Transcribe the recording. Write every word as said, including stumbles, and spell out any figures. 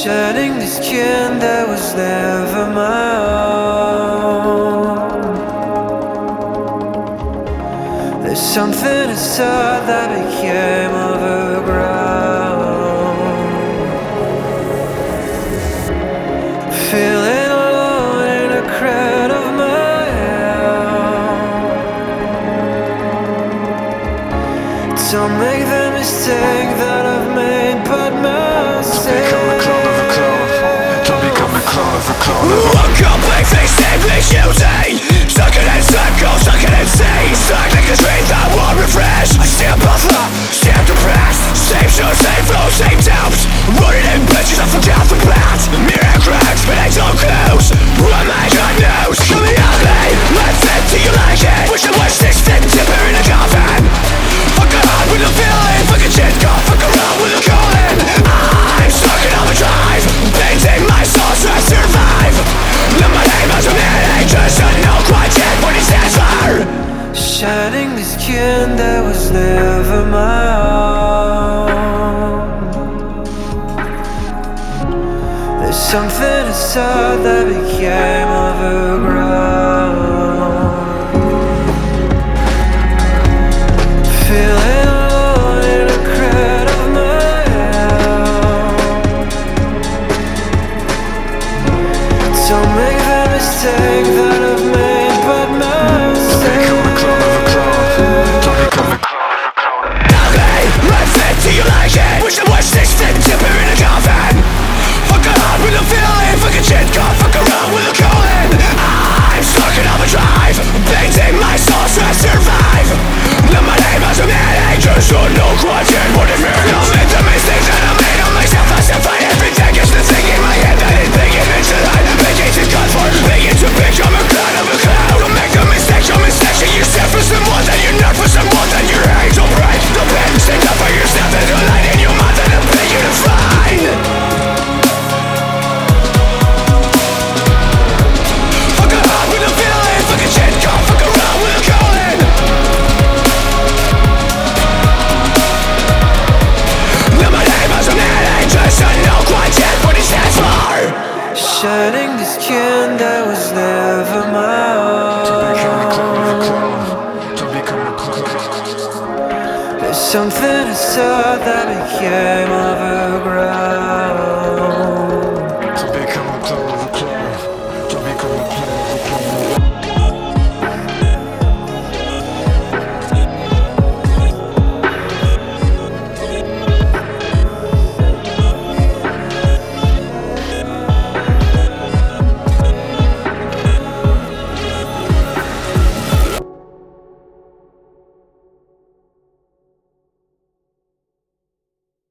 Shedding the skin that was never my own. There's something inside that became overgrown. Feeling alone in a crowd of my own. Don't make the mistake that I've made, but mistake. Woke up like face same place using stuck in a circle, stuck in a sea. Stuck like a dream that won't refresh. I still bother, still depressed. Same shows, same flow, same doubts. Running in bitches, I forgot the past. Mirror cracks, but I don't close. What my God knows. Coming ugly, let's it till you like it. Wish I was six feet, dipper in a coffin. Fuck around with the feeling, fucking shit, go fuck around with the calling. I'm stuck in overdrive, painting my soul to survive. Now my name as a man, just to know quite yet what it stands for. Shedding the skin that was never my own. There's something inside that became overgrown. Feeling alone in a crowd of my own. Don't make the mistake that I've made, but mistake. Do you like it? Wish I was six feet, dipper in a coffin. Fuck around with the feeling, fucking shit, go fuck around with the calling. I'm stuck in overdrive, painting my soul to survive. Now my name as a man, I just don't know quite yet what it means. I'll make the mistakes that I made on myself. I still fight every day, it's the thing in my head that is bigger than tonight. Making it God for, making too big, I'm a cloud of a cloud. Don't make a mistake, you're mistaken yourself for someone that you're not, for someone that you're hate. Don't break the pen, stand up for yourself. There's a light in your mouth and a pay you to find. Fuck around with the feeling, fucking shit, go fuck around with the calling. Now my name as a man, I just don't know quite yet what it stands for. Shedding the skin that was never my own. There's something inside that became